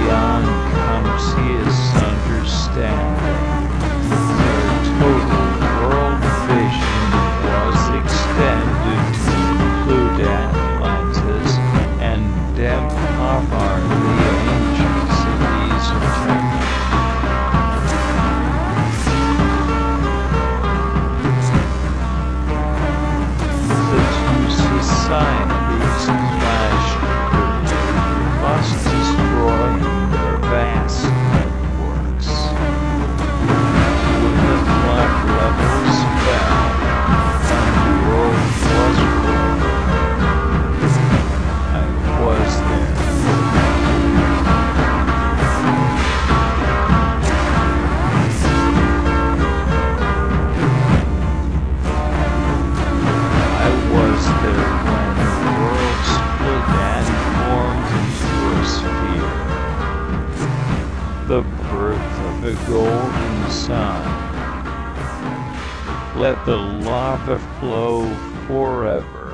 beyond comes his understanding. Their total world vision was extended to include Atlantis and Denpasar, the ancient cities of Terra. The two societies clashed early, thus destroying their vast networks. When the flood levels fell and the world was born, I was there. I was there when the world split and formed into a sphere. The birth of a golden sun. Let the lava flow forever.